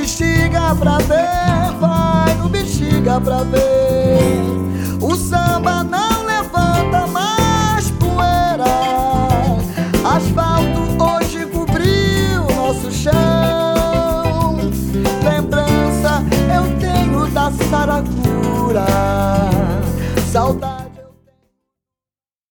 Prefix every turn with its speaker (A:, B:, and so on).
A: bexiga pra ver, vai no bexiga pra ver. O samba não levanta mais poeira, asfalto hoje cobriu nosso chão. Lembrança eu tenho da saracura, saudade.